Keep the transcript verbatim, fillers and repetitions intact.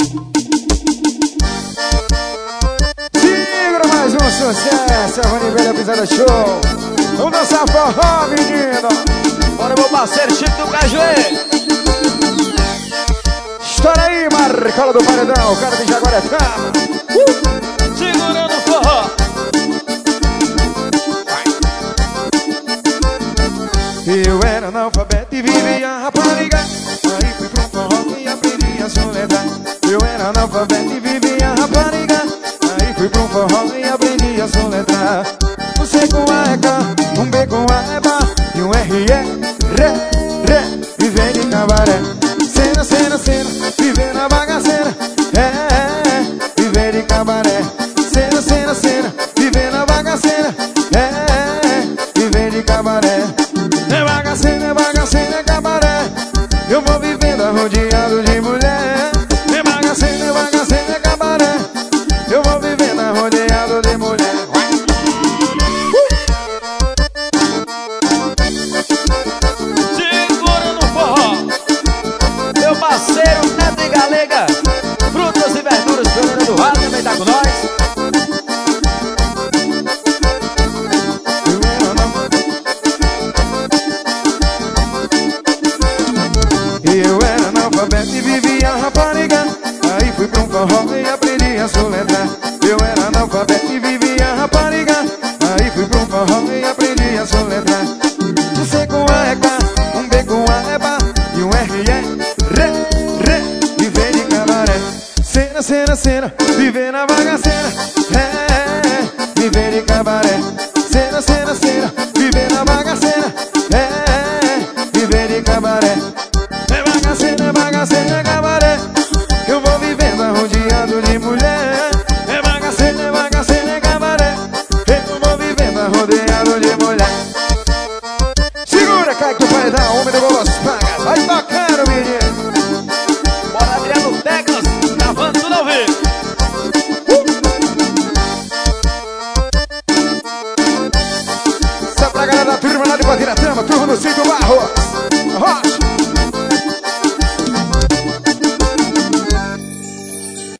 Segura mais um sucesso, a Vanivela Pisada Show. Vamos dançar forró, menino. Bora, meu parceiro Chico do Cajueiro. Estoura aí, Marcola do Paredão, o cara de Jaguaretama. uh! Segurando o forró. Eu era analfabeto e vivia a rapariga. Aí fui pro forró e aprendi a soletrar. Eu era analfabeto e vivia a rapariga. Aí fui pro forró e aprendi a soletrar. Um C com A é K, um B com A é Bá, e um R é Ré, Ré, viver de cabaré. Cena, cena, cena, viver na bagaceira. É, é, é, viver de cabaré. Cena, cena, cena, viver na bagaceira. É, é, é, viver de cabaré. É bagaceira, é bagaceira, é cabaré. Eu vou vivendo arrodeado de mulher. É bagaceira, é bagaceira, é cabaré. Eu vou vivendo arrodeado de mulher. Segurando o forró. Meu parceiro Neto e Galega. Frutas e verduras, Pereira do Rato, também tá com nós. Eu era analfabeto e vivia a rapariga. Aí fui pra um forró e aprendi a soletrar. Eu era analfabeto e vivia a rapariga. Aí fui pra um forró e aprendi a soletrar. Um C com A é K, um B com A é Bá, e um R é Ré, Ré, viver de cabaré. Cena, cena, cena, viver na bagaceira. É, é, é, viver de cabaré. Cena, cena, cena, viver na bagaceira. É, é, é, viver de cabaré. É bagaceira, é bagaceira, é cabaré. Eu vou vivendo arrodeado de mulher. É bagaceira, é bagaceira, é cabaré. Eu vou vivendo arrodeado de mulher. Segura, Kaique do Paredão, homem de bolas pagas. Vai tocando, menino. Bora, Adriano Teclas, gravando tudo ao vivo. Só pra galera da turma lá de Guadiratama, turma do Cinco Barros. Rocha.